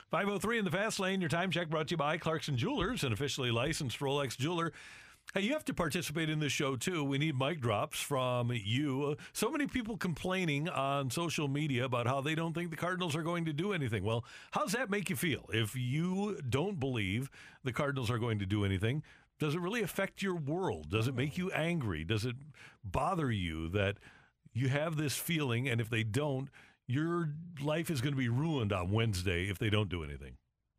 5:03 in the fast lane. Your time check brought to you by Clarkson Jewelers, an officially licensed Rolex jeweler. Hey, you have to participate in this show, too. We need mic drops from you. So many people complaining on social media about how they don't think the Cardinals are going to do anything. Well, how does that make you feel? If you don't believe the Cardinals are going to do anything, does it really affect your world? Does it make you angry? Does it bother you that you have this feeling, and if they don't, your life is going to be ruined on Wednesday if they don't do anything?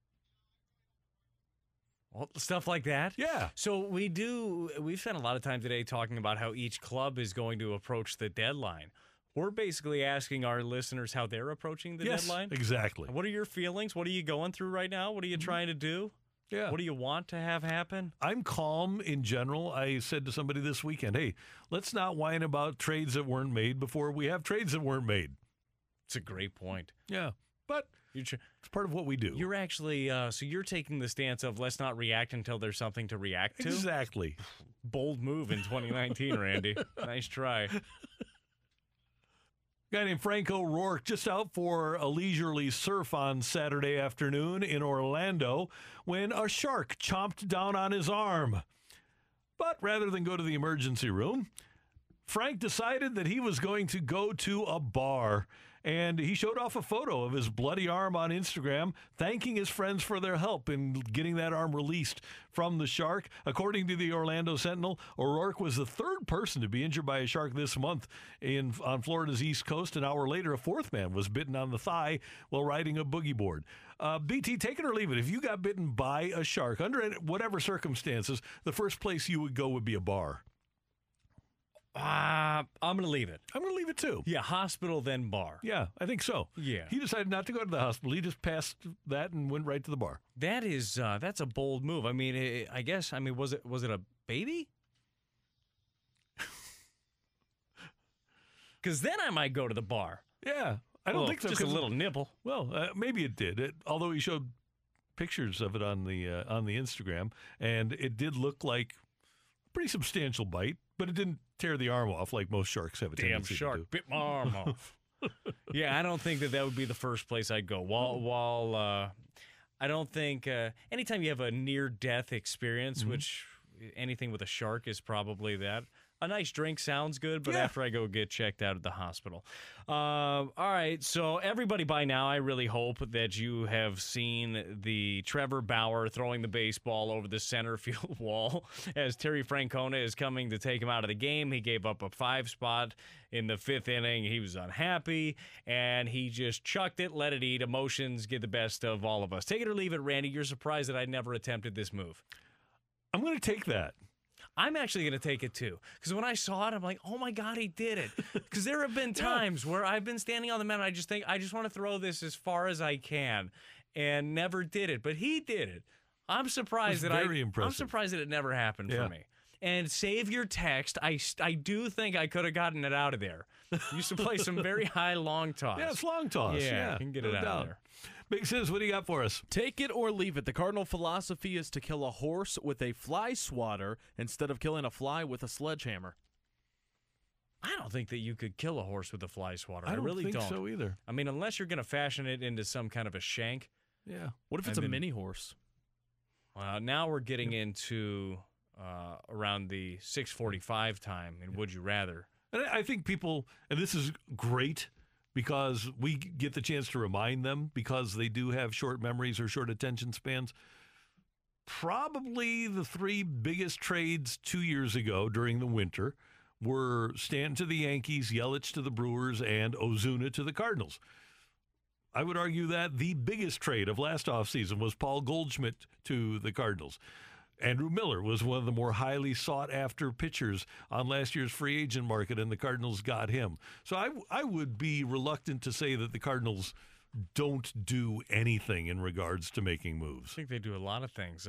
Well, stuff like that? Yeah. So we've spent a lot of time today talking about how each club is going to approach the deadline. We're basically asking our listeners how they're approaching the deadline. Exactly. What are your feelings? What are you going through right now? What are you trying to do? Yeah. What do you want to have happen? I'm calm in general. I said to somebody this weekend, hey, let's not whine about trades that weren't made before we have trades that weren't made. It's a great point. Yeah. But it's part of what we do. You're actually, so you're taking the stance of let's not react until there's something to react to? Exactly. Bold move in 2019, Randy. Nice try. Guy named Frank O'Rourke just out for a leisurely surf on Saturday afternoon in Orlando when a shark chomped down on his arm. But rather than go to the emergency room, Frank decided that he was going to go to a bar. And he showed off a photo of his bloody arm on Instagram, thanking his friends for their help in getting that arm released from the shark. According to the Orlando Sentinel, O'Rourke was the third person to be injured by a shark this month on Florida's East Coast. An hour later, a fourth man was bitten on the thigh while riding a boogie board. BT, take it or leave it. If you got bitten by a shark, under whatever circumstances, the first place you would go would be a bar. I'm going to leave it. I'm going to leave it, too. Yeah, hospital, then bar. Yeah, I think so. Yeah. He decided not to go to the hospital. He just passed that and went right to the bar. That's a bold move. I mean, was it a baby? Because then I might go to the bar. Yeah, I don't think so. Just a little nibble. Well, maybe it did. Although he showed pictures of it on the Instagram, and it did look like a pretty substantial bite, but it didn't tear the arm off like most sharks have a tendency Damn shark to do. bit my arm off. Yeah, I don't think that would be the first place I'd go. While I don't think anytime you have a near-death experience, which anything with a shark is probably that, a nice drink sounds good, but after I go get checked out at the hospital. All right, so everybody by now, I really hope that you have seen the Trevor Bauer throwing the baseball over the center field wall as Terry Francona is coming to take him out of the game. He gave up a 5 spot in the 5th inning. He was unhappy, and he just chucked it, let it eat. Emotions get the best of all of us. Take it or leave it, Randy. You're surprised that I never attempted this move. I'm going to take that. I'm actually going to take it, too, because when I saw it, I'm like, oh, my God, he did it. Because there have been times where I've been standing on the mound, and I just think, I just want to throw this as far as I can, and never did it. But he did it. I'm surprised I'm surprised that it never happened for me. And save your text. I do think I could have gotten it out of there. Used to play some very high long toss. Yeah, it's long toss. Yeah, you can get it out of there. Big Sis, what do you got for us? Take it or leave it. The Cardinal philosophy is to kill a horse with a fly swatter instead of killing a fly with a sledgehammer. I don't think that you could kill a horse with a fly swatter. I really think don't. so either. I mean, unless you're going to fashion it into some kind of a shank. Yeah. What if it's a mini horse? Now we're getting into around the 6:45 time in Would You Rather. And I think people, and this is great because we get the chance to remind them because they do have short memories or short attention spans. Probably the 3 biggest trades 2 years ago during the winter were Stanton to the Yankees, Yelich to the Brewers, and Ozuna to the Cardinals. I would argue that the biggest trade of last offseason was Paul Goldschmidt to the Cardinals. Andrew Miller was one of the more highly sought-after pitchers on last year's free agent market, and the Cardinals got him. So I would be reluctant to say that the Cardinals don't do anything in regards to making moves. I think they do a lot of things.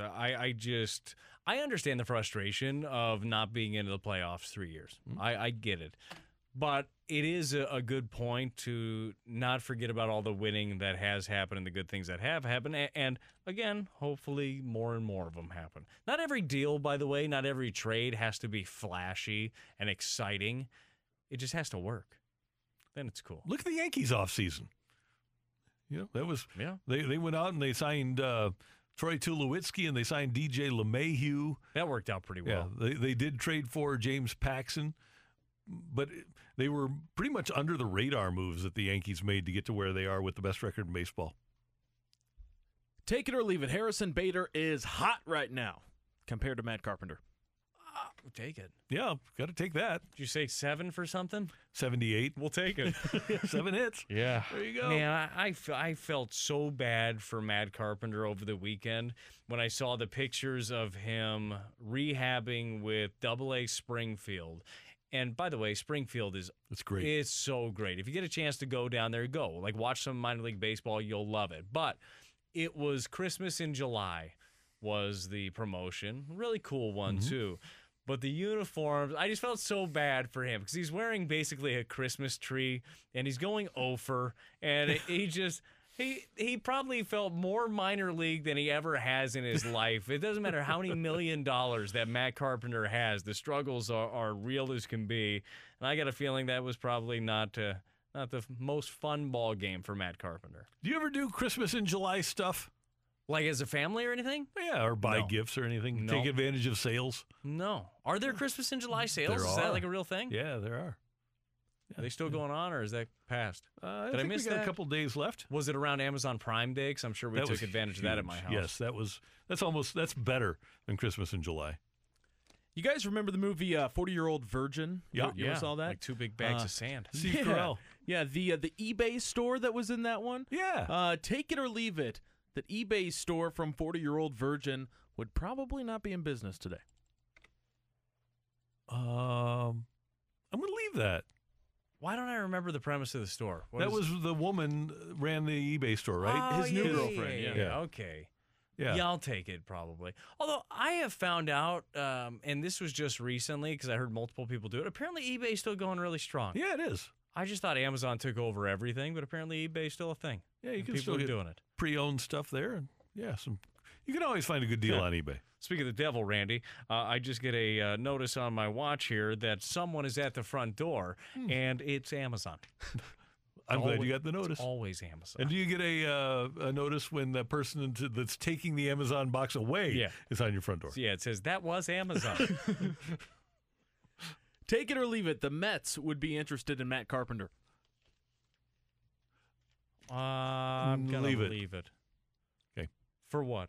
I understand the frustration of not being into the playoffs 3 years. I get it. But it is a good point to not forget about all the winning that has happened and the good things that have happened. And again, hopefully more and more of them happen. Not every deal, by the way, not every trade has to be flashy and exciting. It just has to work. Then it's cool. Look at the Yankees offseason. that was Yeah. They went out and they signed Troy Tulowitzki and they signed DJ LeMahieu. That worked out pretty well. Yeah, they did trade for James Paxson, but they were pretty much under the radar moves that the Yankees made to get to where they are with the best record in baseball. Take it or leave it. Harrison Bader is hot right now compared to Matt Carpenter. We'll take it. Yeah, got to take that. Did you say 7 for something? 78. We'll take it. 7 hits. Yeah. There you go. Man, I felt so bad for Matt Carpenter over the weekend when I saw the pictures of him rehabbing with Double-A Springfield. And by the way, Springfield It's great. It's so great. If you get a chance to go down there, go. Like, watch some minor league baseball. You'll love it. But it was Christmas in July was the promotion. Really cool one, too. But the uniforms, I just felt so bad for him because he's wearing basically a Christmas tree and he's going over, and he probably felt more minor league than he ever has in his life. It doesn't matter how many $1 million that Matt Carpenter has. The struggles are real as can be. And I got a feeling that was probably not the most fun ball game for Matt Carpenter. Do you ever do Christmas in July stuff? Like as a family or anything? Yeah, or buy No. gifts or anything. No. Take advantage of sales. No. Are there Christmas in July sales? There Is are. that like a real thing? Yeah, there are. Are they still going on, or is that past? I Did I think miss we got that? a couple days left. Was it around Amazon Prime Day? Because I'm sure we That took was advantage of that at my huge. house. Yes, that's better than Christmas in July. You guys remember the movie 40-Year-Old Virgin? Yeah. You ever saw that? Like 2 big bags of sand. Steve yeah. Carell. Yeah, the eBay store that was in that one. Yeah. Take it or leave it. That eBay store from 40-Year-Old Virgin would probably not be in business today. I'm going to leave that. Why don't I remember the premise of the store? What That is- was the woman ran the eBay store, right? Oh, His new yeah, girlfriend, Yeah, yeah. Okay. Yeah. Yeah, I'll take it probably. Although I have found out, and this was just recently because I heard multiple people do it. Apparently, eBay's still going really strong. Yeah, it is. I just thought Amazon took over everything, but apparently eBay's still a thing. Yeah, you And can people still are get doing it. pre-owned stuff there. And yeah, you can always find a good deal on eBay. Speaking of the devil, Randy, I just get a notice on my watch here that someone is at the front door, and it's Amazon. I'm glad Always- you got the notice. It's always Amazon. And do you get a notice when the person that's taking the Amazon box away Yeah. is on your front door? Yeah, it says that was Amazon. Take it or leave it. The Mets would be interested in Matt Carpenter. I'm gonna Leave it. leave it. Okay. For what?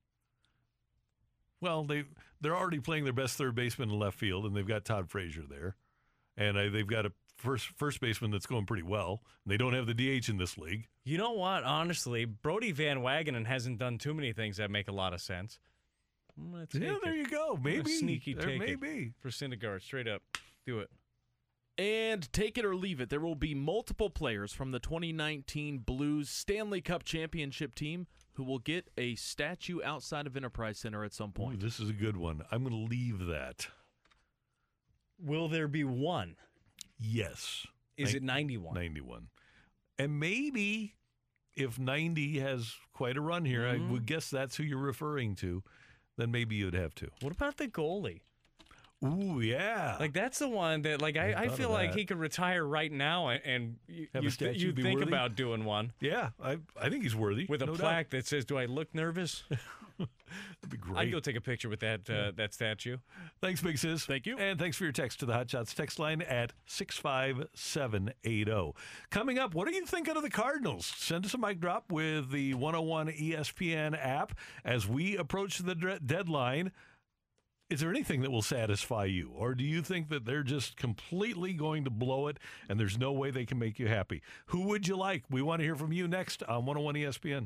Well, they're already playing their best third baseman in left field, and they've got Todd Frazier there, and they've got a first baseman that's going pretty well. And they don't have the DH in this league. You know what? Honestly, Brody Van Wagenen hasn't done too many things that make a lot of sense. I'm gonna take Yeah, there it. you go. Maybe sneaky there take may it. be. For Syndergaard, straight up. Do it. And take it or leave it. There will be multiple players from the 2019 Blues Stanley Cup Championship team who will get a statue outside of Enterprise Center at some Ooh, point. this is a good one. I'm going to leave that. Will there be one? Yes. Is it 91? 91. And maybe if 90 has quite a run here, I would guess that's who you're referring to, then maybe you'd have to. What about the goalie? Ooh, yeah. Like, that's the one that, like, I thought feel of like that. he could retire right now, and Have a statue you be think worthy? about doing one yeah, I think he's worthy. with a no plaque that says, "Do I look nervous?" Doubt. That'd be great. I'd go take a picture with that that statue. Thanks, Big Sis. Thank you. And thanks for your text to the Hot Shots text line at 65780. Coming up, what are you thinking of the Cardinals? Send us a mic drop with the 101 ESPN app as we approach the deadline. Is there anything that will satisfy you? Or do you think that they're just completely going to blow it and there's no way they can make you happy? Who would you like? We want to hear from you next on 101 ESPN.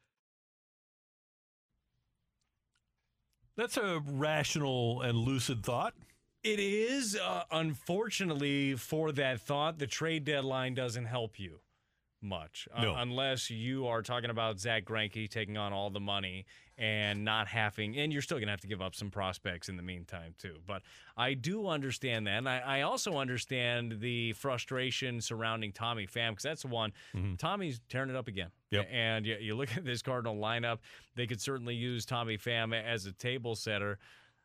That's a rational and lucid thought. It is. Unfortunately, for that thought, the trade deadline doesn't help you much. No. Unless you are talking about Zach Greinke taking on all the money and not having, and you're still going to have to give up some prospects in the meantime, too. But I do understand that. And I also understand the frustration surrounding Tommy Pham, because that's the one. Tommy's tearing it up again. Yep. And you look at this Cardinal lineup, they could certainly use Tommy Pham as a table setter.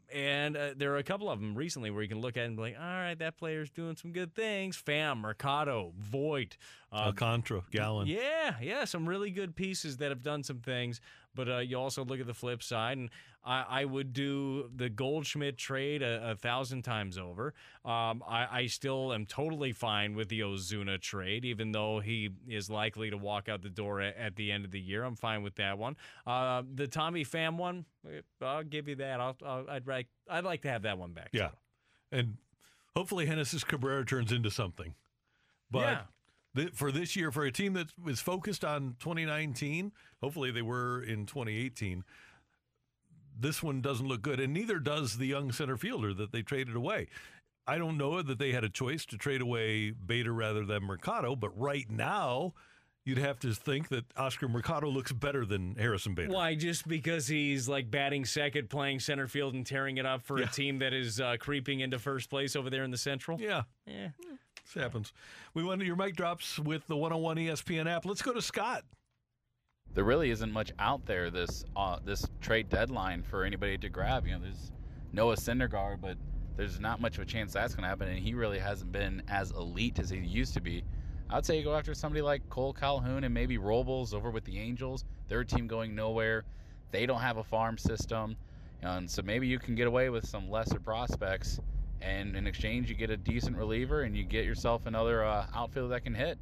And there are a couple of them recently where you can look at it and be like, all right, that player's doing some good things. Pham, Mercado, Voigt. Alcantara, Gallen. Yeah, some really good pieces that have done some things. But you also look at the flip side, and I would do the Goldschmidt trade 1,000 times over. I still am totally fine with the Ozuna trade, even though he is likely to walk out the door at the end of the year. I'm fine with that one. The Tommy Pham one, I'll give you that. I'd like to have that one back. Yeah, and hopefully Genesis Cabrera turns into something. But for this year, for a team that was focused on 2019, hopefully they were in 2018, this one doesn't look good, and neither does the young center fielder that they traded away. I don't know that they had a choice to trade away Bader rather than Mercado, but right now you'd have to think that Oscar Mercado looks better than Harrison Bader. Why? Just because he's like batting second, playing center field, and tearing it up for a team that is creeping into first place over there in the Central? Yeah. This happens. We went to your mic drops with the 101 ESPN app. Let's go to Scott. There really isn't much out there this trade deadline for anybody to grab. There's Noah Syndergaard, but there's not much of a chance that's going to happen, and he really hasn't been as elite as he used to be. I'd say you go after somebody like Cole Calhoun and maybe Robles over with the Angels. Their team going nowhere. They don't have a farm system, and so maybe you can get away with some lesser prospects, and in exchange you get a decent reliever and you get yourself another outfielder that can hit.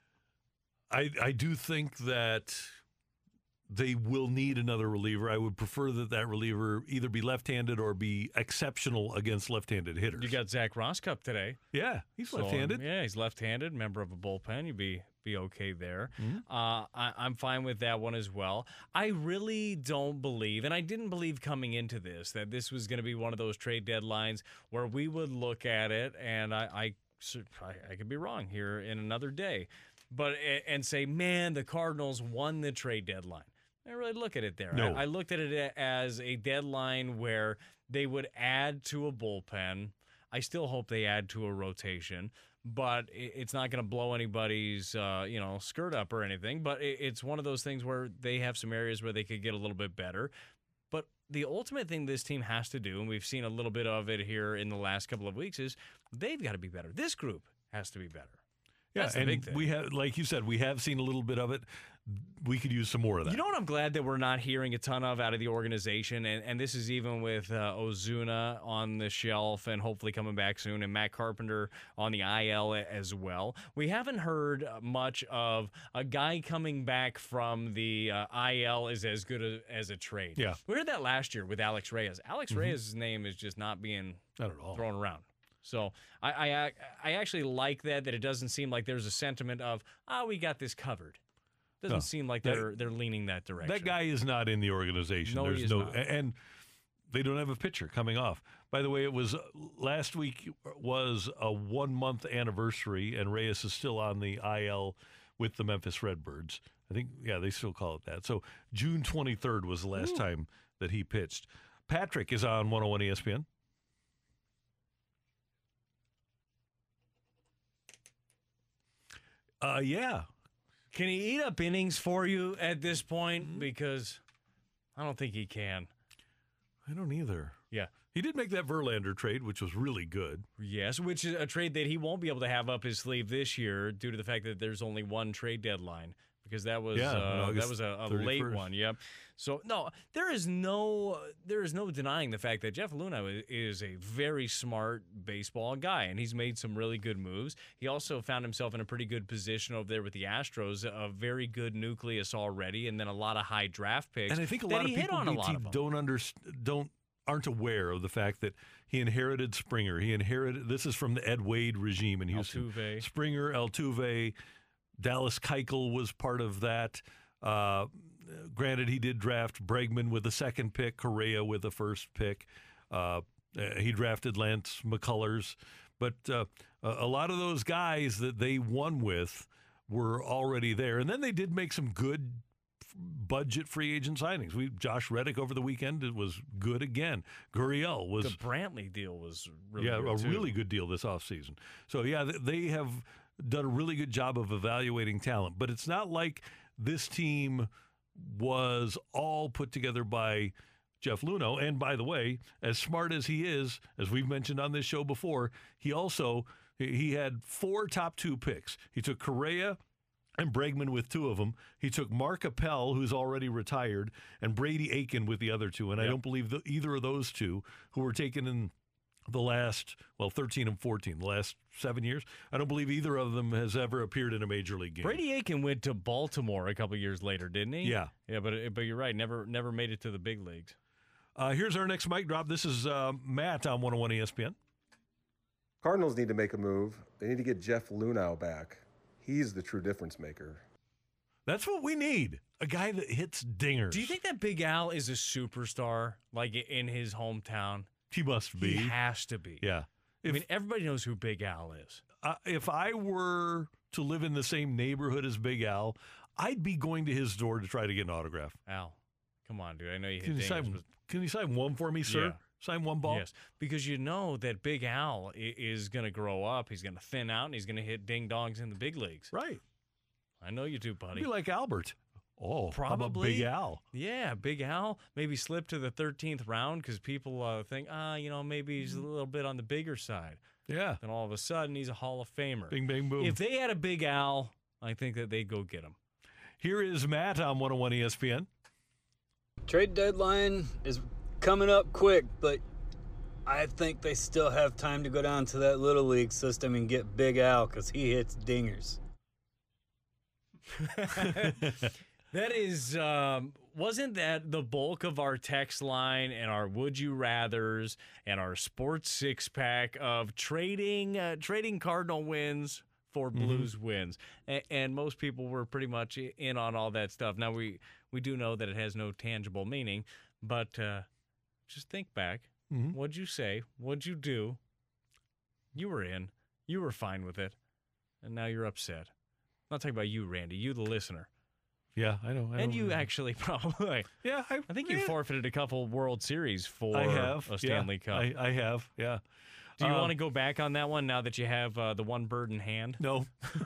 I do think that they will need another reliever. I would prefer that reliever either be left-handed or be exceptional against left-handed hitters. You got Zach Roskup today. Yeah, he's left-handed. Yeah, he's left-handed, member of a bullpen. You'd be okay there. Mm-hmm. I'm fine with that one as well. I really don't believe, and I didn't believe coming into this, that this was going to be one of those trade deadlines where we would look at it, and I could be wrong here in another day, and say, man, the Cardinals won the trade deadline. I really look at it there. No. I looked at it as a deadline where they would add to a bullpen. I still hope they add to a rotation, but it's not going to blow anybody's skirt up or anything. But it's one of those things where they have some areas where they could get a little bit better. But the ultimate thing this team has to do, and we've seen a little bit of it here in the last couple of weeks, is they've got to be better. This group has to be better. Yeah, That's the and big thing. we have, like you said, we have seen a little bit of it. We could use some more of that. You know what I'm glad that we're not hearing a ton of out of the organization, and this is even with Ozuna on the shelf and hopefully coming back soon, and Matt Carpenter on the IL as well. We haven't heard much of a guy coming back from the IL is as good as a trade. Yeah. We heard that last year with Alex Reyes. Alex Reyes' name is just not being Not at all. thrown around. So I actually like that it doesn't seem like there's a sentiment of, we got this covered. Doesn't seem like they're leaning that direction. That guy is not in the organization. No, he is not. And they don't have a pitcher coming off. By the way, it was last week was a 1-month anniversary, and Reyes is still on the IL with the Memphis Redbirds. I think, they still call it that. So June 23rd was the last time that he pitched. Patrick is on 101 ESPN. Yeah. Can he eat up innings for you at this point? Because I don't think he can. I don't either. Yeah. He did make that Verlander trade, which was really good. Yes, which is a trade that he won't be able to have up his sleeve this year due to the fact that there's only one trade deadline. Because that was a late 31st. one. Yep. So no, there is no denying the fact that Jeff Luna is a very smart baseball guy, and he's made some really good moves. He also found himself in a pretty good position over there with the Astros, a very good nucleus already, and then a lot of high draft picks. And I think a lot of people aren't aware of the fact that he inherited Springer. This is from the Ed Wade regime in Houston. Altuve. Springer, Altuve. Dallas Keuchel was part of that. Granted, he did draft Bregman with the second pick, Correa with the first pick. He drafted Lance McCullers. But a lot of those guys that they won with were already there. And then they did make some good budget free agent signings. Josh Reddick over the weekend was good again. Gurriel was... The Brantley deal was really good, good, too. really good deal this offseason. So, they have done a really good job of evaluating talent. But it's not like this team was all put together by Jeff Luhnow. And by the way, as smart as he is, as we've mentioned on this show before, he had 4 top 2 picks. He took Correa and Bregman with 2 of them. He took Mark Appel, who's already retired, and Brady Aiken with the other 2. And I don't believe either of those 2, who were taken in the last, 13 and 14, the last 7 years, I don't believe either of them has ever appeared in a major league game. Brady Aiken went to Baltimore a couple years later, didn't he? Yeah. Yeah, but you're right. Never made it to the big leagues. Here's our next mic drop. This is Matt on 101 ESPN. Cardinals need to make a move. They need to get Jeff Luhnow back. He's the true difference maker. That's what we need. A guy that hits dingers. Do you think that Big Al is a superstar, like in his hometown? He must be. He has to be. Yeah. I mean, everybody knows who Big Al is. If I were to live in the same neighborhood as Big Al, I'd be going to his door to try to get an autograph. Al, come on, dude. I know you hit Can you sign one for me, sir? Yeah. Sign one ball? Yes, because you know that Big Al is going to grow up. He's going to thin out, and he's going to hit ding-dongs in the big leagues. Right. I know you do, buddy. Be like Albert. Oh, Probably. how about Big Al? Yeah, Big Al. Maybe slip to the 13th round because people think, maybe he's a little bit on the bigger side. Yeah. Then all of a sudden, he's a Hall of Famer. Bing, bang, boom. If they had a Big Al, I think that they'd go get him. Here is Matt on 101 ESPN. Trade deadline is coming up quick, but I think they still have time to go down to that Little League system and get Big Al because he hits dingers. That is, wasn't that the bulk of our text line and our Would You Rathers and our Sports Six Pack of trading Cardinal wins for Blues wins? And most people were pretty much in on all that stuff. Now, we do know that it has no tangible meaning, but just think back. What'd you say? What'd you do? You were in. You were fine with it. And now you're upset. I'm not talking about you, Randy. You, the listener. Yeah, I know. And you actually probably. Yeah, I think you forfeited a couple World Series for I have. a Stanley Cup. I have, yeah. Do you want to go back on that one now that you have the one bird in hand? No.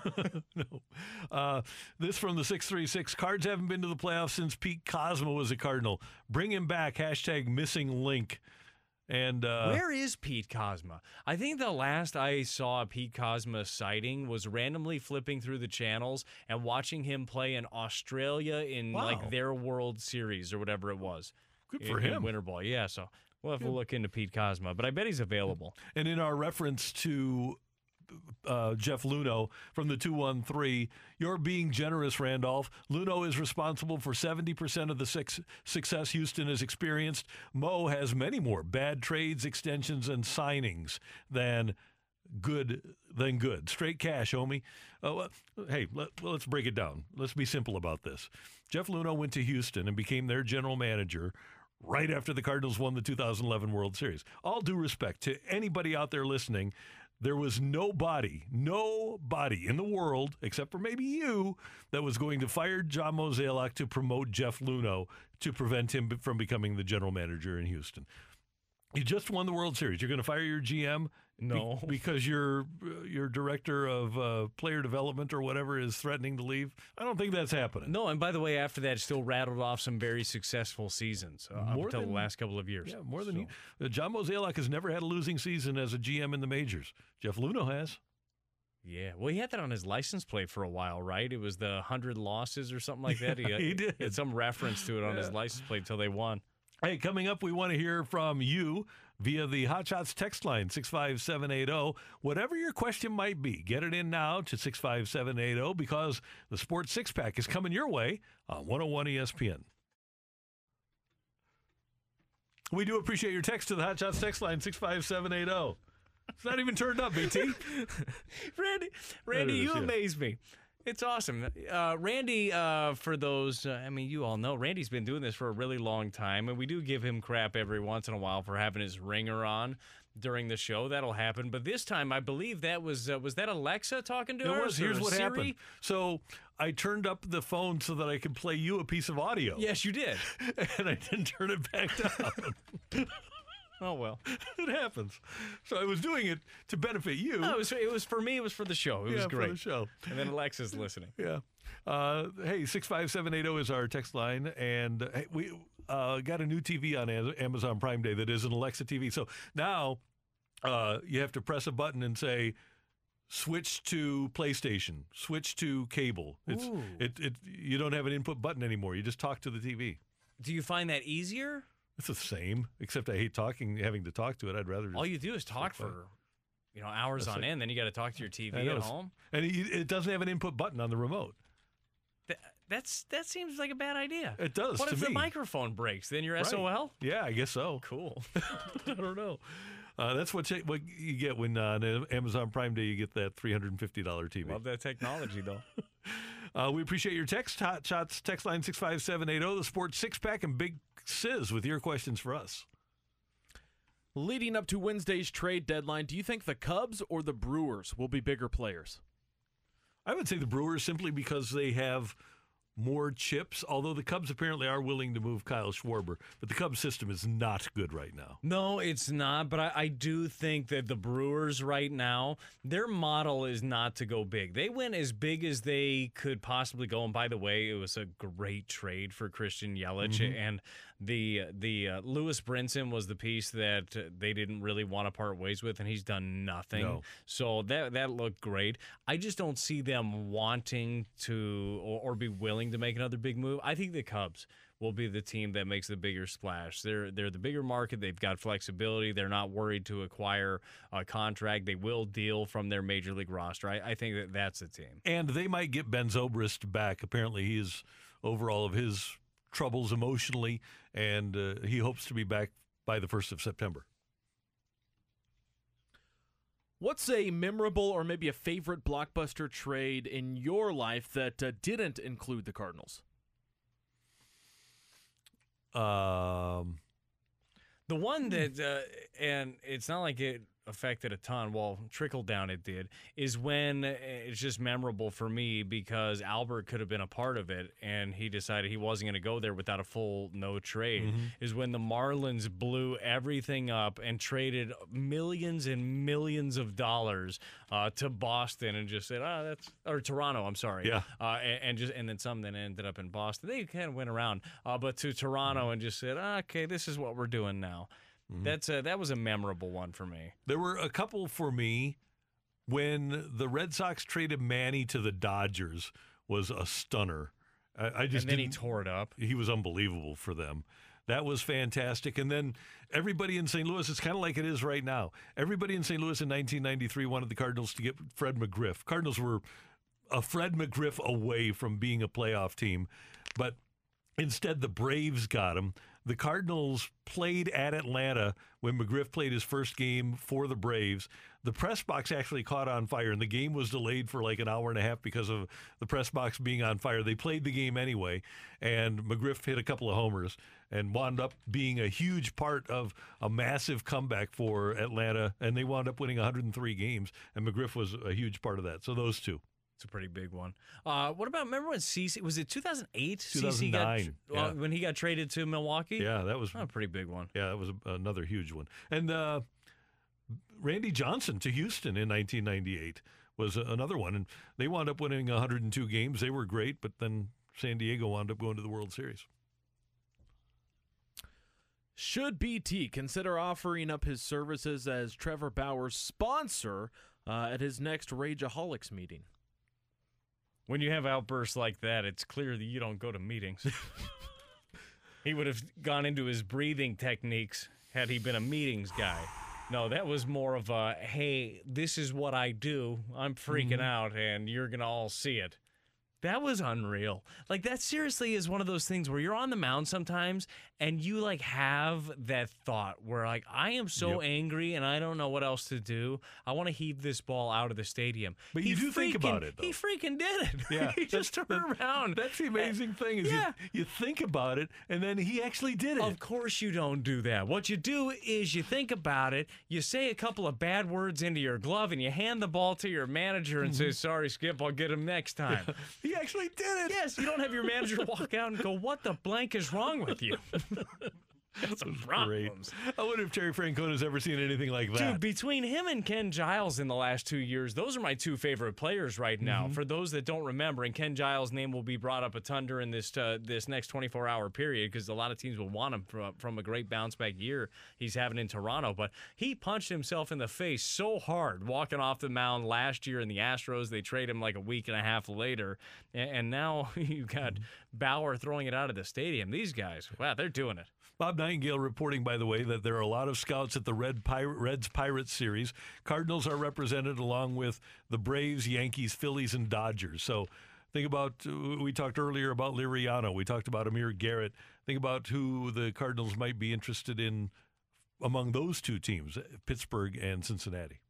No. This from the 636. Cards haven't been to the playoffs since Pete Kozma was a Cardinal. Bring him back. # missing link. And where is Pete Kozma? I think the last I saw a Pete Kozma sighting was randomly flipping through the channels and watching him play in Australia in like their World Series or whatever it was. Good for him. In Winter Ball. Yeah, so we'll have to look into Pete Kozma, but I bet he's available. And in our reference to Jeff Luhnow from the 213, you're being generous, Randolph. Luhnow is responsible for 70% of the success Houston has experienced. Mo has many more bad trades, extensions, and signings than good. Straight cash, homie. Hey, let's break it down. Let's be simple about this. Jeff Luhnow went to Houston and became their general manager right after the Cardinals won the 2011 World Series. All due respect to anybody out there listening, there was nobody in the world, except for maybe you, that was going to fire John Mozeliak to promote Jeff Luhnow to prevent him from becoming the general manager in Houston. You just won the World Series. You're going to fire your GM? No. Because your director of player development or whatever is threatening to leave? I don't think that's happening. No, and by the way, after that, still rattled off some very successful seasons up until the last couple of years. Yeah, more than John Mozeliak has never had a losing season as a GM in the majors. Jeff Luhnow has. Yeah, well, he had that on his license plate for a while, right? It was the 100 losses or something like that. He did. He had some reference to it on his license plate until they won. Hey, coming up, we want to hear from you via the Hot Shots text line, 65780. Whatever your question might be, get it in now to 65780 because the Sports Six-Pack is coming your way on 101 ESPN. We do appreciate your text to the Hot Shots text line, 65780. It's not even turned up, BT. Randy, you amaze me. It's awesome. Randy, for those, you all know, Randy's been doing this for a really long time, and we do give him crap every once in a while for having his ringer on during the show. That'll happen. But this time, I believe that was that Alexa talking to us? Here's what Siri? happened. So I turned up the phone so that I could play you a piece of audio. Yes, you did. And I didn't turn it back down. Oh, well. It happens. So I was doing it to benefit you. No, it was for me. It was for the show. It was great. For the show. And then Alexa's listening. Yeah. Hey, 65780 is our text line. And hey, got a new TV on Amazon Prime Day that is an Alexa TV. So now you have to press a button and say, switch to PlayStation, switch to cable. You don't have an input button anymore. You just talk to the TV. Do you find that easier? It's the same, except I hate having to talk to it. I'd rather just All you do is talk for hours on end. Then you got to talk to your TV at home. And it doesn't have an input button on the remote. That seems like a bad idea. It does. What to if me. the microphone breaks? Then you're Right. SOL? Yeah, I guess so. Cool. I don't know. That's what you get when on Amazon Prime Day you get that $350 TV. Love that technology, though. We appreciate your text. Hot Shots text line 65780. The Sports Six Pack and Big Sizz with your questions for us. Leading up to Wednesday's trade deadline, do you think the Cubs or the Brewers will be bigger players? I would say the Brewers simply because they have more chips, although the Cubs apparently are willing to move Kyle Schwarber. But the Cubs system is not good right now. No, it's not. But I do think that the Brewers right now, their model is not to go big. They went as big as they could possibly go. And by the way, it was a great trade for Christian Yelich. And the Lewis Brinson was the piece that they didn't really want to part ways with, and he's done nothing. No. So that looked great. I just don't see them wanting to or be willing to make another big move. I think the Cubs will be the team that makes the bigger splash. They're the bigger market. They've got flexibility. They're not worried to acquire a contract. They will deal from their major league roster. I think that's the team. And they might get Ben Zobrist back. Apparently he is over all of his troubles emotionally, and he hopes to be back by the 1st of September. What's a memorable or maybe a favorite blockbuster trade in your life that didn't include the Cardinals? The one that, and it's not like it affected a ton, well, trickle down it did, is when it's just memorable for me because Albert could have been a part of it and he decided he wasn't going to go there without a full no trade, is when the Marlins blew everything up and traded millions and millions of dollars to Boston and just said, or Toronto, I'm sorry. Yeah. And then some that ended up in Boston. They kind of went around, but to Toronto and just said, okay, this is what we're doing now. That was a memorable one for me. There were a couple for me. When the Red Sox traded Manny to the Dodgers was a stunner. I just and then he tore it up. He was unbelievable for them. That was fantastic. And then everybody in St. Louis, it's kind of like it is right now. Everybody in St. Louis in 1993 wanted the Cardinals to get Fred McGriff. Cardinals were a Fred McGriff away from being a playoff team, but instead the Braves got him. The Cardinals played at Atlanta when McGriff played his first game for the Braves. The press box actually caught on fire, and the game was delayed for like an hour and a half because of the press box being on fire. They played the game anyway, and McGriff hit a couple of homers and wound up being a huge part of a massive comeback for Atlanta, and they wound up winning 103 games, and McGriff was a huge part of that. So those two. It's a pretty big one. What about, remember when CeCe, was it 2008? 2009, CeCe when he got traded to Milwaukee? Yeah, that was a pretty big one. Yeah, that was another huge one. And Randy Johnson to Houston in 1998 was another one. And they wound up winning 102 games. They were great, but then San Diego wound up going to the World Series. Should BT consider offering up his services as Trevor Bauer's sponsor at his next Rageaholics meeting? When you have outbursts like that, it's clear that you don't go to meetings. He would have gone into his breathing techniques had he been a meetings guy. No, that was more of a, hey, this is what I do. I'm freaking out, and you're going to all see it. That was unreal. Like, that seriously is one of those things where you're on the mound sometimes and you, like, have that thought where, like, I am so angry and I don't know what else to do. I want to heave this ball out of the stadium. But you do think about it, though. He freaking did it. Yeah. He just turned around. That's the amazing thing is you think about it, and then he actually did it. Of course you don't do that. What you do is you think about it, you say a couple of bad words into your glove, and you hand the ball to your manager and say, sorry, Skip, I'll get him next time. He actually did it. Yes, you don't have your manager walk out and go, what the blank is wrong with you? Some Great. problems. I wonder if Terry Francona's ever seen anything like that. Dude, between him and Ken Giles in the last 2 years, those are my two favorite players right now. For those that don't remember, and Ken Giles' name will be brought up a ton during this next 24-hour period because a lot of teams will want him from a great bounce-back year he's having in Toronto. But he punched himself in the face so hard walking off the mound last year in the Astros. They trade him like a week and a half later. And now you got Bauer throwing it out of the stadium. These guys, wow, they're doing it. Bob Nightingale reporting, by the way, that there are a lot of scouts at the Reds-Pirates series. Cardinals are represented along with the Braves, Yankees, Phillies, and Dodgers. So think about, we talked earlier about Liriano. We talked about Amir Garrett. Think about who the Cardinals might be interested in among those two teams, Pittsburgh and Cincinnati.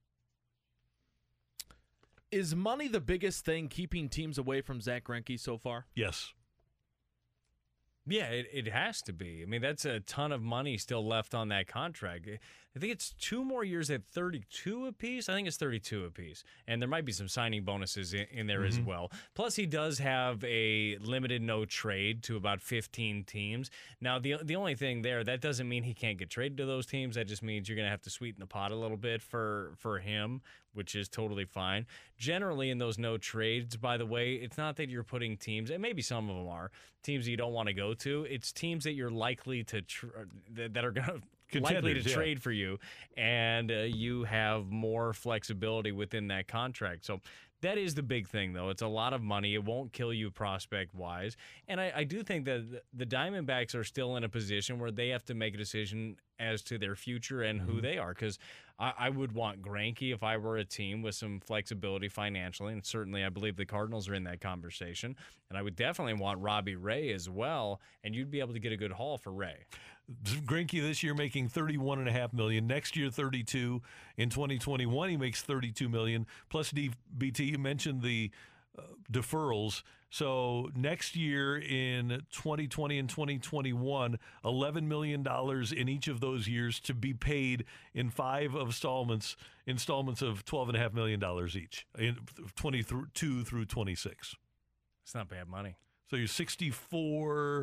Is money the biggest thing keeping teams away from Zach Greinke so far? Yes. Yeah, it has to be. I mean, that's a ton of money still left on that contract. I think it's 2 more years at 32 apiece. I think it's 32 apiece. And there might be some signing bonuses in there as well. Plus, he does have a limited no trade to about 15 teams. Now, the only thing there, that doesn't mean he can't get traded to those teams. That just means you're going to have to sweeten the pot a little bit for him, which is totally fine. Generally, in those no trades, by the way, it's not that you're putting teams, and maybe some of them are, teams that you don't want to go to. It's teams that you're likely to, that are going to, likely to trade for you, and you have more flexibility within that contract. So that is the big thing, though. It's a lot of money. It won't kill you prospect-wise. And I do think that the Diamondbacks are still in a position where they have to make a decision as to their future and who they are, because I would want Greinke if I were a team with some flexibility financially, and certainly I believe the Cardinals are in that conversation. And I would definitely want Robbie Ray as well, and you'd be able to get a good haul for Ray. Greinke this year making $31.5 million. Next year, $32 million. In 2021, he makes $32 million. Plus, BT, you mentioned the deferrals. So next year in 2020 and 2021, $11 million in each of those years to be paid in 5 installments of $12.5 million each, in 22 through 26. It's not bad money. So you're 64,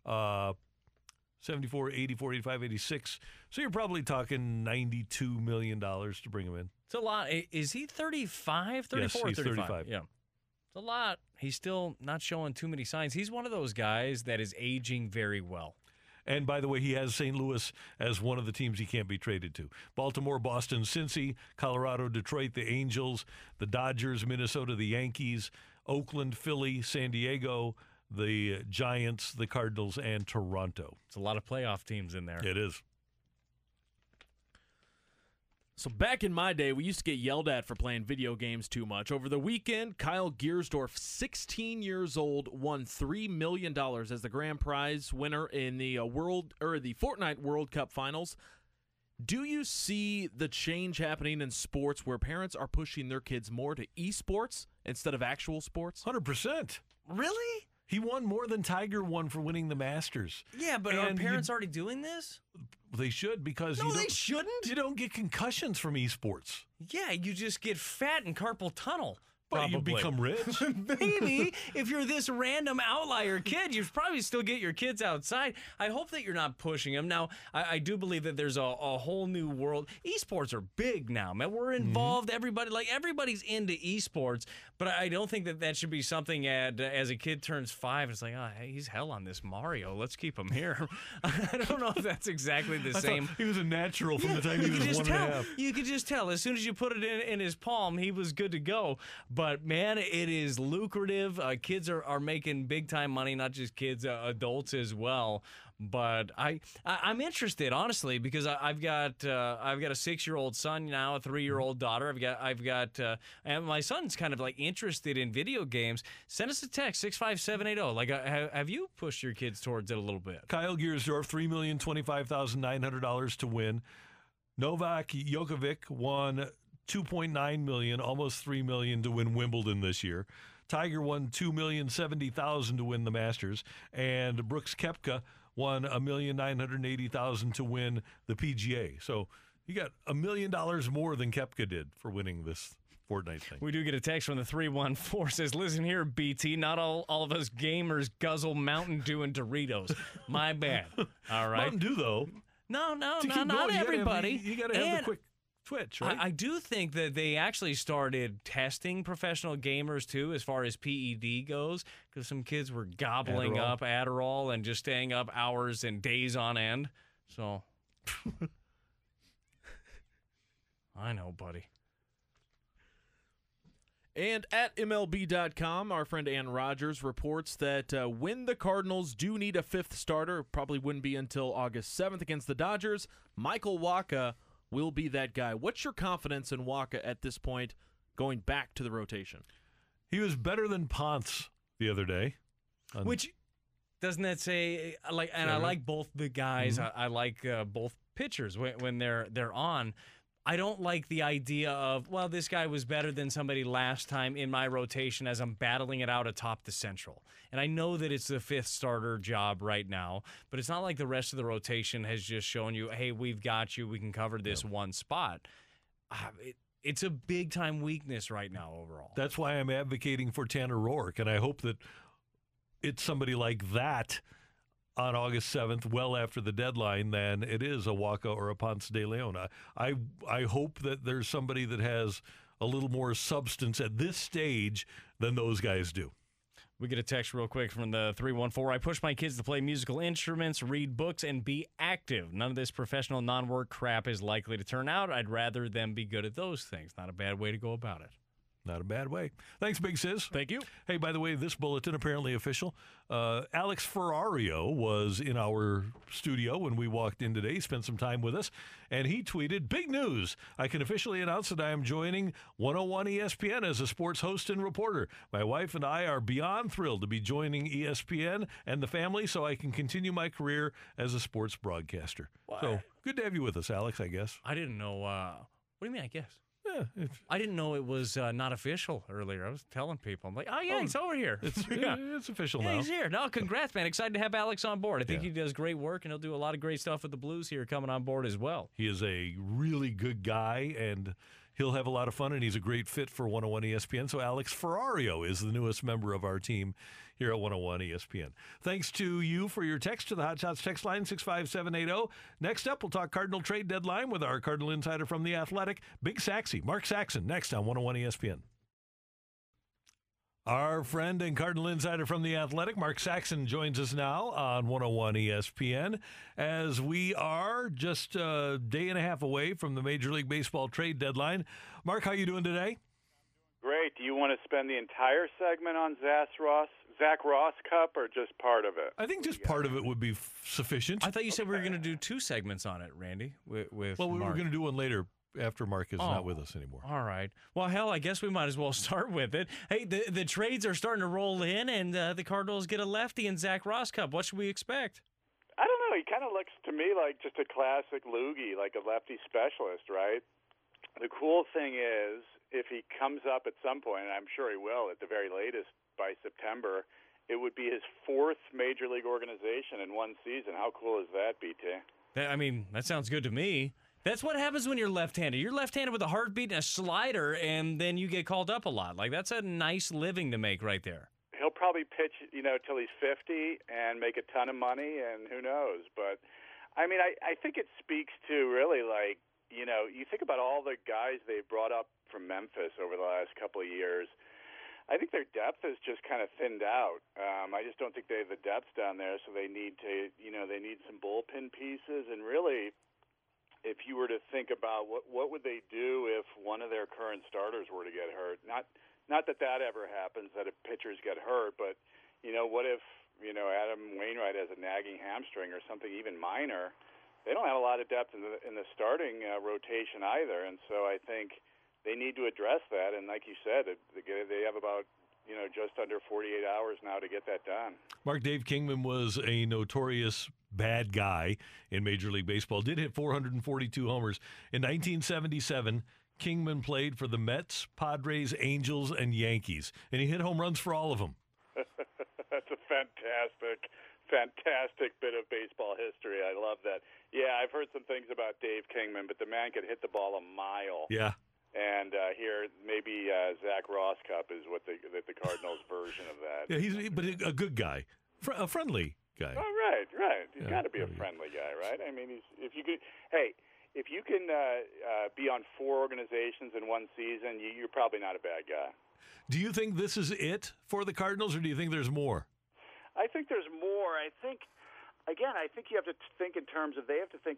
74, 84, 85, 86. So you're probably talking $92 million to bring him in. It's a lot. Is he 35, 34, Yes, he's 35. Yeah. It's a lot. He's still not showing too many signs. He's one of those guys that is aging very well. And by the way, he has St. Louis as one of the teams he can't be traded to. Baltimore, Boston, Cincy, Colorado, Detroit, the Angels, the Dodgers, Minnesota, the Yankees, Oakland, Philly, San Diego, the Giants, the Cardinals, and Toronto. It's a lot of playoff teams in there. It is. So back in my day, we used to get yelled at for playing video games too much. Over the weekend, Kyle Giersdorf, 16 years old, won $3 million as the grand prize winner in the Fortnite World Cup Finals. Do you see the change happening in sports where parents are pushing their kids more to esports instead of actual sports? 100%. Really? He won more than Tiger won for winning the Masters. Yeah, but are parents already doing this? They should, because they shouldn't. You don't get concussions from esports. Yeah, you just get fat in carpal tunnel. But you become rich. Maybe if you're this random outlier kid, you probably still get your kids outside. I hope that you're not pushing them. Now, I do believe that there's a whole new world. Esports are big now, man. We're involved. Everybody's into esports, but I don't think that should be something as a kid turns 5. It's like, oh, hey, he's hell on this Mario. Let's keep him here. I don't know if that's exactly the same. He was a natural from the time he was 1.5. You could just tell. As soon as you put it in his palm, he was good to go. But, man, it is lucrative. Kids are making big-time money, not just kids, adults as well. But I'm interested, honestly, because I've got a 6-year-old son now, a 3-year-old daughter. And my son's kind of like interested in video games. Send us a text 65780. Like, have you pushed your kids towards it a little bit? Kyle Giersdorf, $3,025,900 to win. Novak Djokovic won $2.9 million, almost $3 million to win Wimbledon this year. Tiger won $2,070,000 to win the Masters, and Brooks Koepka won $1,980,000 to win the PGA. So he got $1 million more than Koepka did for winning this Fortnite thing. We do get a text from the 314 says, listen here, BT, not all of us gamers guzzle Mountain Dew and Doritos. My bad. All right. Mountain Dew, though. No, To keep not going, everybody. You got to have And the quick twitch, right? I do think that they actually started testing professional gamers, too, as far as PED goes, because some kids were gobbling Adderall. up Adderall and just staying up hours and days on end. So, I know, buddy. And at MLB.com, our friend Ann Rogers reports that when the Cardinals do need a fifth starter, probably wouldn't be until August 7th against the Dodgers, Michael Wacha will be that guy. What's your confidence in Wacha at this point going back to the rotation? He was better than Ponce the other day. Which, doesn't that say, like? And I like both the guys. I like both pitchers when they're on. I don't like the idea of, well, this guy was better than somebody last time in my rotation as I'm battling it out atop the Central. And I know that it's the fifth starter job right now, but it's not like the rest of the rotation has just shown you, hey, we've got you, we can cover this one spot. It's a big-time weakness right now overall. That's why I'm advocating for Tanner Roark, and I hope that it's somebody like that on August 7th, well after the deadline, than it is a Wacha or a Ponce de Leon. I hope that there's somebody that has a little more substance at this stage than those guys do. We get a text real quick from the 314. I push my kids to play musical instruments, read books, and be active. None of this professional non-work crap is likely to turn out. I'd rather them be good at those things. Not a bad way to go about it. Not a bad way. Thanks, Big Sis. Thank you. Hey, by the way, this bulletin apparently official. Alex Ferrario was in our studio when we walked in today. He spent some time with us, and he tweeted, "Big news! I can officially announce that I am joining 101 ESPN as a sports host and reporter. My wife and I are beyond thrilled to be joining ESPN and the family so I can continue my career as a sports broadcaster." So good to have you with us, Alex, I guess. I didn't know. What do you mean, I guess? Yeah, I didn't know it was not official earlier. I was telling people. I'm like, oh, yeah, he's over here. it's official Yeah, now. he's here. No, congrats, man. Excited to have Alex on board. I think Yeah. he does great work, and he'll do a lot of great stuff with the Blues here coming on board as well. He is a really good guy, and he'll have a lot of fun, and he's a great fit for 101 ESPN. So Alex Ferrario is the newest member of our team here at 101 ESPN. Thanks to you for your text to the Hot Shots text line, 65780. Next up, we'll talk Cardinal trade deadline with our Cardinal insider from The Athletic, Big Saxy, Mark Saxon, next on 101 ESPN. Our friend and Cardinal insider from The Athletic, Mark Saxon, joins us now on 101 ESPN as we are just a day and a half away from the Major League Baseball trade deadline. Mark, how you doing today? Great. Do you want to spend the entire segment on Zach Ross Cup or just part of it? I think just part of it would be sufficient. I thought you said we were going to do two segments on it, Randy, with Well, we were Mark. going to do one later after Mark is not with us anymore. All right. Well, hell, I guess we might as well start with it. Hey, the trades are starting to roll in, and the Cardinals get a lefty in Zach Ross Cup. What should we expect? I don't know. He kind of looks to me like just a classic loogie, like a lefty specialist, right? The cool thing is, if he comes up at some point, and I'm sure he will at the very latest by September, it would be his fourth Major League organization in one season. How cool is that, BT? That sounds good to me. That's what happens when you're left-handed. You're left-handed with a heartbeat and a slider, and then you get called up a lot. Like, that's a nice living to make right there. He'll probably pitch, till he's 50 and make a ton of money, and who knows. But, I mean, I think it speaks to really, like, you think about all the guys they've brought up from Memphis over the last couple of years. I think their depth is just kind of thinned out. I just don't think they have the depth down there, so they need to, they need some bullpen pieces. And really, if you were to think about what would they do if one of their current starters were to get hurt? Not that ever happens, that if pitchers get hurt, but what if Adam Wainwright has a nagging hamstring or something even minor? They don't have a lot of depth in the starting rotation either, and so I think they need to address that. And like you said, they have about just under 48 hours now to get that done. Mark, Dave Kingman was a notorious bad guy in Major League Baseball. Did hit 442 homers. In 1977, Kingman played for the Mets, Padres, Angels, and Yankees, and he hit home runs for all of them. That's a fantastic bit of baseball history. I love that. Yeah, I've heard some things about Dave Kingman, but the man could hit the ball a mile. Yeah. And here, maybe Zach Rosscup is what the Cardinals' version of that. Yeah, he's but a good guy, a friendly guy. Oh, right. He's got to be a friendly guy, right? I mean, if you can be on 4 organizations in one season, you're probably not a bad guy. Do you think this is it for the Cardinals, or do you think there's more? I think there's more. I think you have to think in terms of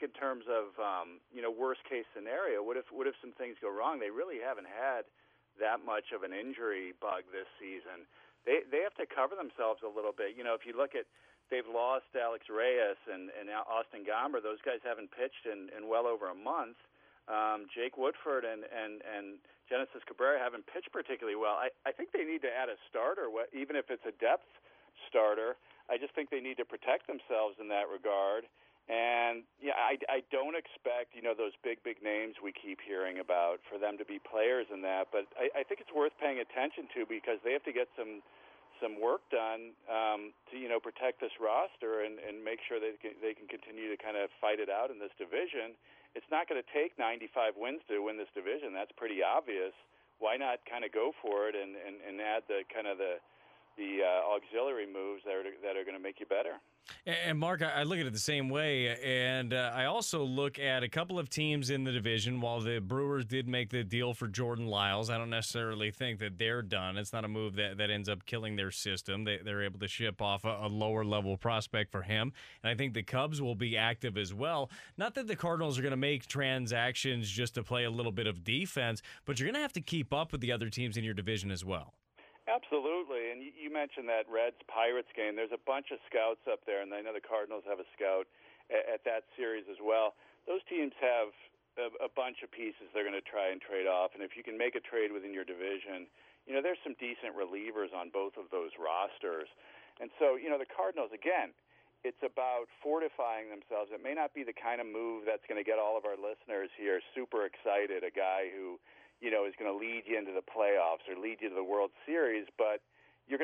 worst case scenario. What if some things go wrong? They really haven't had that much of an injury bug this season. They have to cover themselves a little bit. If you look at, they've lost Alex Reyes and Austin Gomber. Those guys haven't pitched in well over a month. Jake Woodford and Genesis Cabrera haven't pitched particularly well. I think they need to add a starter, even if it's a depth starter. I just think they need to protect themselves in that regard. And I don't expect those big names we keep hearing about for them to be players in that. But I think it's worth paying attention to, because they have to get some work done to protect this roster and make sure they can continue to kind of fight it out in this division. It's not going to take 95 wins to win this division. That's pretty obvious. Why not kind of go for it and add the auxiliary moves that are going to make you better? And Mark, I look at it the same way, and I also look at a couple of teams in the division. While the Brewers did make the deal for Jordan Lyles, I don't necessarily think that they're done. It's not a move that ends up killing their system. They're able to ship off a lower-level prospect for him, and I think the Cubs will be active as well. Not that the Cardinals are going to make transactions just to play a little bit of defense, but you're going to have to keep up with the other teams in your division as well. Absolutely, and you mentioned that Reds-Pirates game. There's a bunch of scouts up there, and I know the Cardinals have a scout at that series as well. Those teams have a bunch of pieces they're going to try and trade off, and if you can make a trade within your division, there's some decent relievers on both of those rosters. And so, the Cardinals, again, it's about fortifying themselves. It may not be the kind of move that's going to get all of our listeners here super excited, a guy who is going to lead you into the playoffs or lead you to the World Series, but at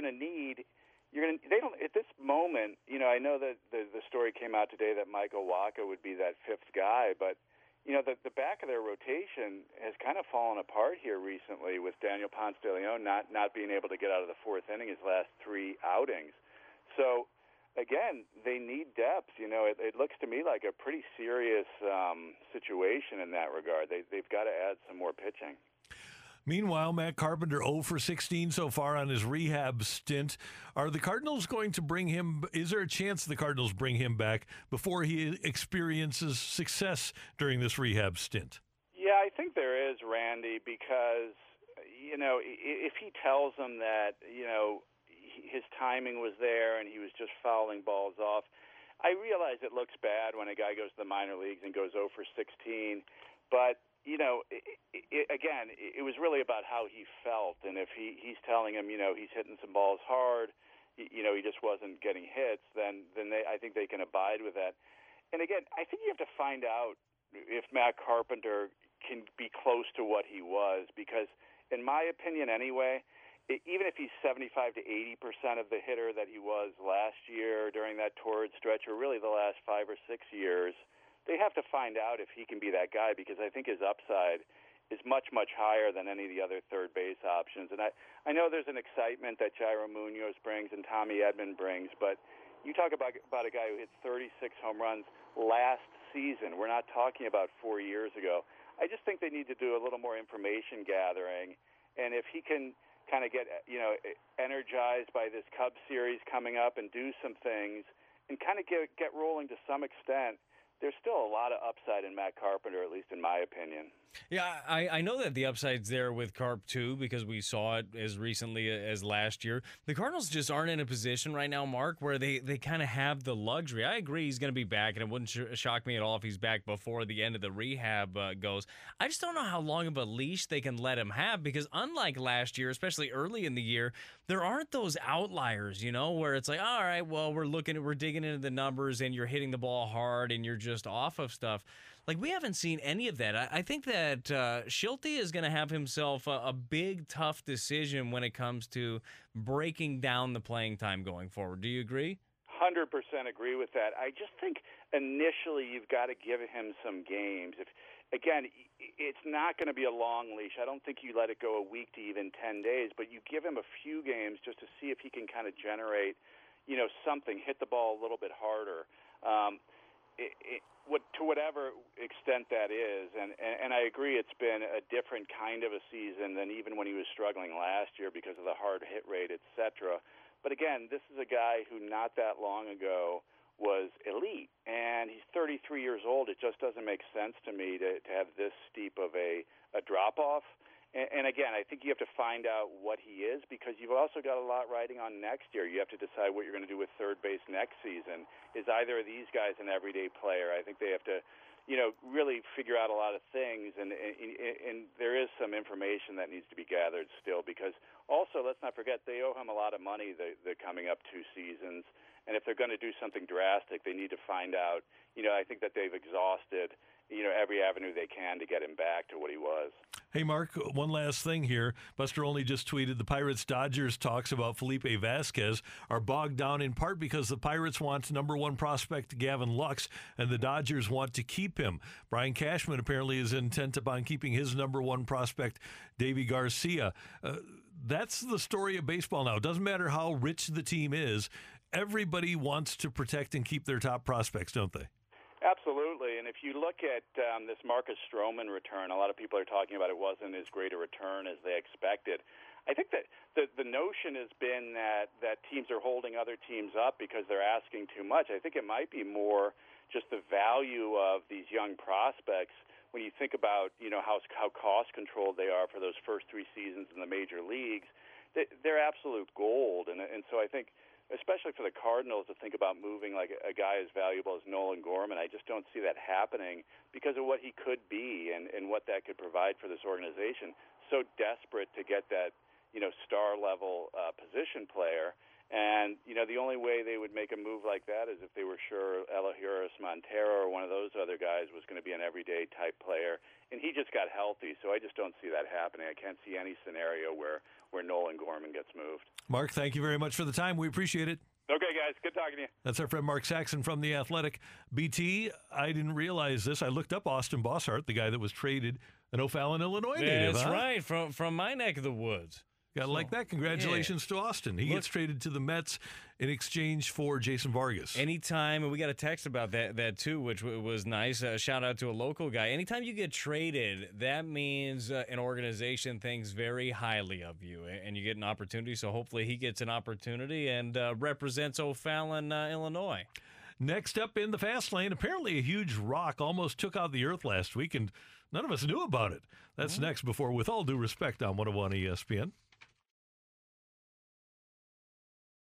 this moment, I know that the story came out today that Michael Wacha would be that 5th guy, but the back of their rotation has kind of fallen apart here recently with Daniel Ponce de Leon not being able to get out of the 4th inning his last 3 outings. So again, they need depth. It looks to me like a pretty serious situation in that regard. They've got to add some more pitching. Meanwhile, Matt Carpenter 0 for 16 so far on his rehab stint. Are the Cardinals going to bring him? Is there a chance the Cardinals bring him back before he experiences success during this rehab stint? Yeah, I think there is, Randy, because if he tells them that his timing was there and he was just fouling balls off, I realize it looks bad when a guy goes to the minor leagues and goes 0 for 16, but it was really about how he felt, and if he's telling him, he's hitting some balls hard, he just wasn't getting hits, then I think they can abide with that. And again, I think you have to find out if Matt Carpenter can be close to what he was, because in my opinion anyway, even if he's 75 to 80% of the hitter that he was last year during that torrid stretch, or really the last 5 or 6 years, they have to find out if he can be that guy, because I think his upside is much higher than any of the other third base options. And I know there's an excitement that Jairo Munoz brings and Tommy Edman brings, but you talk about a guy who hit 36 home runs last season. We're not talking about 4 years ago. I just think they need to do a little more information gathering, and if he can kind of get energized by this Cubs series coming up and do some things and kind of get rolling to some extent, there's still a lot of upside in Matt Carpenter, at least in my opinion. Yeah, I know that the upside's there with Carp too, because we saw it as recently as last year. The Cardinals just aren't in a position right now, Mark, where they kind of have the luxury. I agree he's going to be back, and it wouldn't shock me at all if he's back before the end of the rehab goes. I just don't know how long of a leash they can let him have, because unlike last year, especially early in the year, there aren't those outliers, where it's like, all right, well, we're digging into the numbers, and you're hitting the ball hard, and you're just off of stuff. Like, we haven't seen any of that. I think that Schilte is going to have himself a big, tough decision when it comes to breaking down the playing time going forward. Do you agree? 100% agree with that. I just think initially you've got to give him some games. Again, it's not going to be a long leash. I don't think you let it go a week to even 10 days, but you give him a few games just to see if he can kind of generate, something, hit the ball a little bit harder. To whatever extent that is, and I agree it's been a different kind of a season than even when he was struggling last year because of the hard hit rate, et cetera. But again, this is a guy who not that long ago was elite, and he's 33 years old. It just doesn't make sense to me to have this steep of a drop-off. And again, I think you have to find out what he is, because you've also got a lot riding on next year. You have to decide what you're going to do with third base next season. Is either of these guys an everyday player? I think they have to, really figure out a lot of things, and there is some information that needs to be gathered still, because also, let's not forget, they owe him a lot of money the coming up 2 seasons, and if they're going to do something drastic, they need to find out, I think that they've exhausted every avenue they can to get him back to what he was. Hey, Mark, one last thing here. Buster Olney just tweeted the Pirates-Dodgers talks about Felipe Vasquez are bogged down in part because the Pirates want number 1 prospect Gavin Lux, and the Dodgers want to keep him. Brian Cashman apparently is intent upon keeping his number 1 prospect, Davy Garcia. That's the story of baseball now. It doesn't matter how rich the team is. Everybody wants to protect and keep their top prospects, don't they? Absolutely, and if you look at this Marcus Stroman return, a lot of people are talking about it wasn't as great a return as they expected. I think that the notion has been that teams are holding other teams up because they're asking too much. I think it might be more just the value of these young prospects when you think about how cost controlled they are for those first 3 seasons in the major leagues. They're absolute gold, and so I think, especially for the Cardinals, to think about moving like a guy as valuable as Nolan Gorman, I just don't see that happening because of what he could be and what that could provide for this organization. So desperate to get that, star-level position player. And, the only way they would make a move like that is if they were sure Elehuris Montero or one of those other guys was going to be an everyday-type player. And he just got healthy, so I just don't see that happening. I can't see any scenario where Nolan Gorman gets moved. Mark, thank you very much for the time. We appreciate it. Okay, guys. Good talking to you. That's our friend Mark Saxon from The Athletic. BT, I didn't realize this. I looked up Austin Bossart, the guy that was traded, an O'Fallon, Illinois native. That's right, from my neck of the woods. Got to like that. Congratulations to Austin. He gets traded to the Mets in exchange for Jason Vargas. Anytime, and we got a text about that too, which was nice. Shout out to a local guy. Anytime you get traded, that means an organization thinks very highly of you, and you get an opportunity. So hopefully he gets an opportunity and represents O'Fallon, Illinois. Next up in the fast lane, apparently a huge rock almost took out the earth last week, and none of us knew about it. That's next before With All Due Respect on 101 ESPN.